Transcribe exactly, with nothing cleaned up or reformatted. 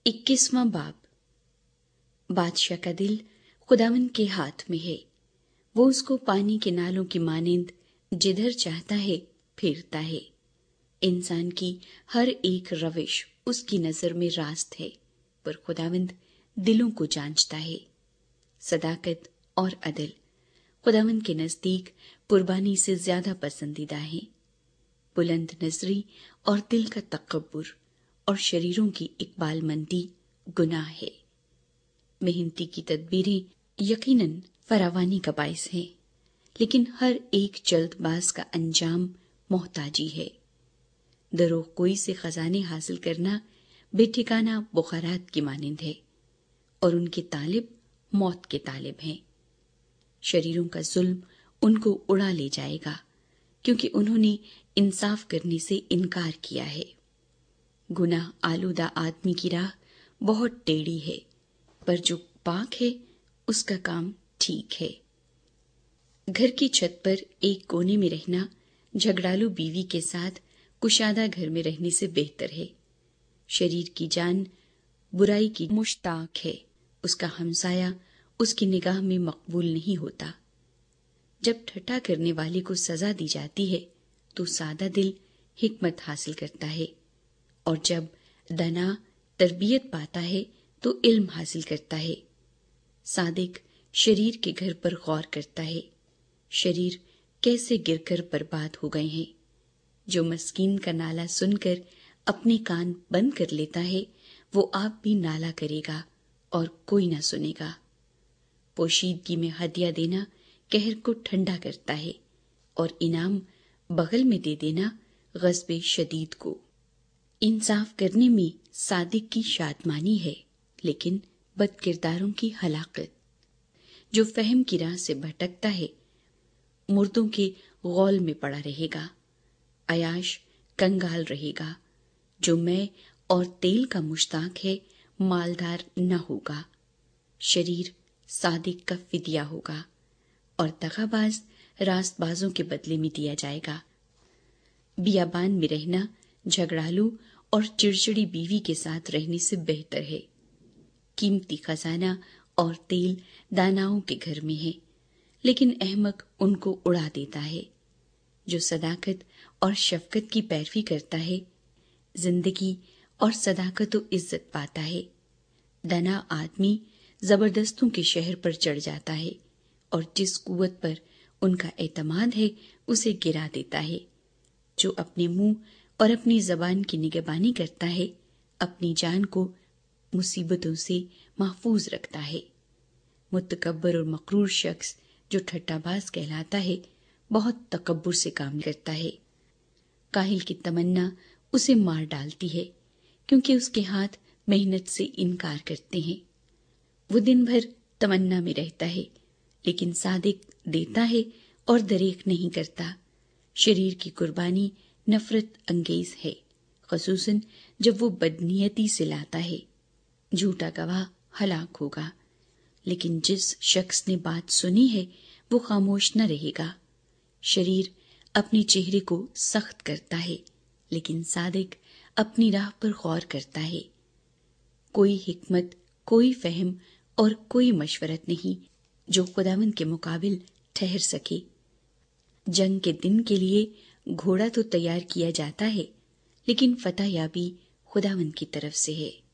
इक्कीसवां बाब। बादशाह का दिल खुदावंद के हाथ में है, वो उसको पानी के नालों की मानिंद जिधर चाहता है फेरता है। इंसान की हर एक रविश उसकी नजर में रास्त है, पर खुदावंद दिलों को जांचता है। सदाकत और अदल खुदावंद के नजदीक कुर्बानी से ज्यादा पसंदीदा है। बुलंद नजरी और दिल का तकब्बुर और शरीरों की इकबालमंदी गुनाह है। मेहनती की तदबीरें यकीनन फरावानी का बाइस है, लेकिन हर एक जल्दबाज का अंजाम मोहताजी है। दरोगोई से खजाने हासिल करना बेठिकाना बुखारात की मानिंद है, और उनके तालिब मौत के तालिब हैं। शरीरों का जुल्म उनको उड़ा ले जाएगा, क्योंकि उन्होंने इंसाफ करने से इनकार किया है। गुनाह आलूदा आदमी की राह बहुत टेढ़ी है, पर जो पाक है उसका काम ठीक है। घर की छत पर एक कोने में रहना झगड़ालू बीवी के साथ कुशादा घर में रहने से बेहतर है। शरीर की जान बुराई की मुश्ताक है, उसका हमसाया उसकी निगाह में मकबूल नहीं होता। जब ठट्ठा करने वाले को सजा दी जाती है तो सादा दिल हिकमत हासिल करता है, और जब दना तरबियत पाता है तो इल्म हासिल करता है। सादिक शरीर के घर पर गौर करता है, शरीर कैसे गिरकर बर्बाद हो गए हैं। जो मस्कीन का नाला सुनकर अपने कान बंद कर लेता है, वो आप भी नाला करेगा और कोई ना सुनेगा। पोशीदगी में हदिया देना कहर को ठंडा करता है, और इनाम बगल में दे देना गज़बे शदीद को। इंसाफ करने में सादिक की शादमानी है, लेकिन बदकिरदारों की हलाकत। जो फहम की राह से भटकता है मुर्दों के गौल में पड़ा रहेगा, अयाश कंगाल रहेगा। जो मैं और तेल का मुश्ताक है मालदार न होगा। शरीर सादिक का फिदिया होगा, और दगाबाज रास्तबाजों के बदले में दिया जाएगा। बियाबान में रहना झगड़ालू और चिड़चिड़ी बीवी के साथ रहने से बेहतर है। कीमती खजाना और तेल दानाओं के घर में है, लेकिन अहमक उनको उड़ा देता है। जो सदाकत और शफकत की पैरवी करता है जिंदगी और सदाकत और इज्जत पाता है। दना आदमी जबरदस्तों के शहर पर चढ़ जाता है, और जिस कुवत पर उनका एतमाद है उसे गिरा देता है। जो अपने मुंह और अपनी जबान की निगहबानी करता है अपनी जान को मुसीबतों से महफूज रखता है। मुतकब्बर और मकरूर शख्स जो ठट्टाबाज कहलाता है बहुत तकब्बुर से काम करता है। काहिल की तमन्ना उसे मार डालती है, क्योंकि उसके हाथ मेहनत से इनकार करते हैं। वो दिन भर तमन्ना में रहता है, लेकिन सादिक देता है और दरेक नहीं करता। शरीर की कुर्बानी नफरत अंगेज है, खसूसन जब वो बदनीयती से लाता है। झूठा गवाह हलाक होगा, लेकिन जिस शख्स ने बात सुनी है वो खामोश न रहेगा। शरीर अपने चेहरे को सख्त करता है, लेकिन सादिक अपनी राह पर गौर करता है। कोई हिकमत, कोई फहम और कोई मशवरत नहीं जो खुदावंद के मुकाबिल ठहर सके। जंग के दिन के लिए घोड़ा तो तैयार किया जाता है, लेकिन फतह याबी खुदावंद की तरफ से है।